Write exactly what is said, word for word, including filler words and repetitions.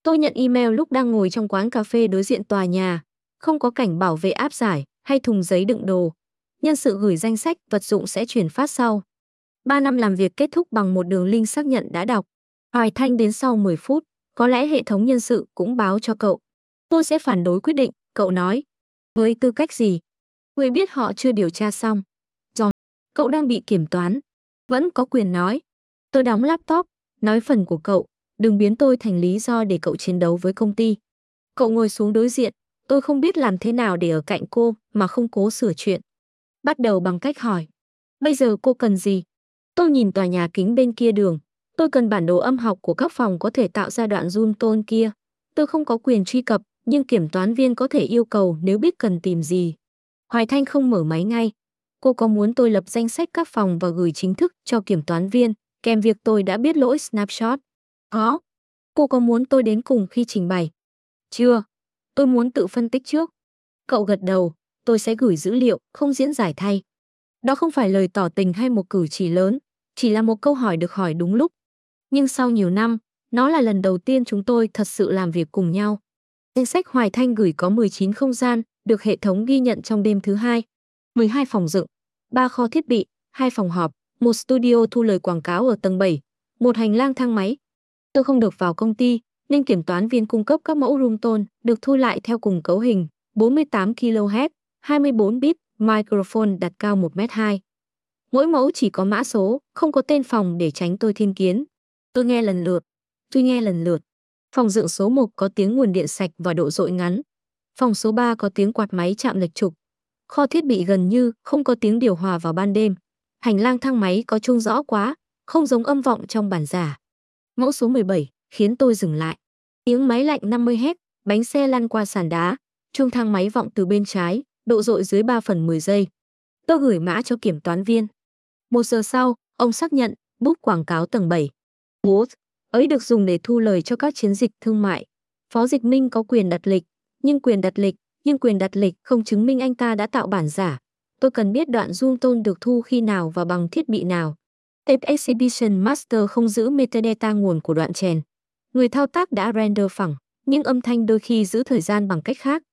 Tôi nhận email lúc đang ngồi trong quán cà phê đối diện tòa nhà. Không có cảnh bảo vệ áp giải hay thùng giấy đựng đồ. Nhân sự gửi danh sách vật dụng sẽ chuyển phát sau. ba năm làm việc kết thúc bằng một đường link xác nhận đã đọc. Hoài Thanh đến sau mười phút. Có lẽ hệ thống nhân sự cũng báo cho cậu. Tôi sẽ phản đối quyết định, cậu nói. Với tư cách gì? Người biết họ chưa điều tra xong. John, cậu đang bị kiểm toán. Vẫn có quyền nói. Tôi đóng laptop, nói phần của cậu. Đừng biến tôi thành lý do để cậu chiến đấu với công ty. Cậu ngồi xuống đối diện. Tôi không biết làm thế nào để ở cạnh cô mà không cố sửa chuyện. Bắt đầu bằng cách hỏi. Bây giờ cô cần gì? Tôi nhìn tòa nhà kính bên kia đường. Tôi cần bản đồ âm học của các phòng có thể tạo ra đoạn zoom tone kia. Tôi không có quyền truy cập, nhưng kiểm toán viên có thể yêu cầu nếu biết cần tìm gì. Hoài Thanh không mở máy ngay. Cô có muốn tôi lập danh sách các phòng và gửi chính thức cho kiểm toán viên, kèm việc tôi đã biết lỗi snapshot? Có. Cô có muốn tôi đến cùng khi trình bày? Chưa. Tôi muốn tự phân tích trước. Cậu gật đầu. Tôi sẽ gửi dữ liệu, không diễn giải thay. Đó không phải lời tỏ tình hay một cử chỉ lớn, chỉ là một câu hỏi được hỏi đúng lúc. Nhưng sau nhiều năm, nó là lần đầu tiên chúng tôi thật sự làm việc cùng nhau. Danh sách Hoài Thanh gửi có mười chín không gian, được hệ thống ghi nhận trong đêm thứ hai. mười hai phòng dựng, ba kho thiết bị, hai phòng họp, một studio thu lời quảng cáo ở tầng bảy, một hành lang thang máy. Tôi không được vào công ty, nên kiểm toán viên cung cấp các mẫu room tone được thu lại theo cùng cấu hình, bốn mươi tám ki lô héc, hai mươi bốn bit, microphone đặt cao một mét hai. Mỗi mẫu chỉ có mã số, không có tên phòng để tránh tôi thiên kiến. Tôi nghe lần lượt, tôi nghe lần lượt. Phòng dựng số một có tiếng nguồn điện sạch và độ dội ngắn. Phòng số ba có tiếng quạt máy chạm lệch trục. Kho thiết bị gần như không có tiếng điều hòa vào ban đêm. Hành lang thang máy có chuông rõ quá, không giống âm vọng trong bản giả. Mẫu số mười bảy khiến tôi dừng lại. Tiếng máy lạnh năm mươi héc, bánh xe lăn qua sàn đá, chuông thang máy vọng từ bên trái, độ dội dưới ba phần mười giây. Tôi gửi mã cho kiểm toán viên. Một giờ sau, ông xác nhận, bút quảng cáo tầng bảy. Bút ấy được dùng để thu lời cho các chiến dịch thương mại. Phó Dịch Minh có quyền đặt lịch, nhưng quyền đặt lịch, nhưng quyền đặt lịch không chứng minh anh ta đã tạo bản giả. Tôi cần biết đoạn zoom tone được thu khi nào và bằng thiết bị nào. Tape Exhibition Master không giữ metadata nguồn của đoạn chèn. Người thao tác đã render phẳng, nhưng âm thanh đôi khi giữ thời gian bằng cách khác.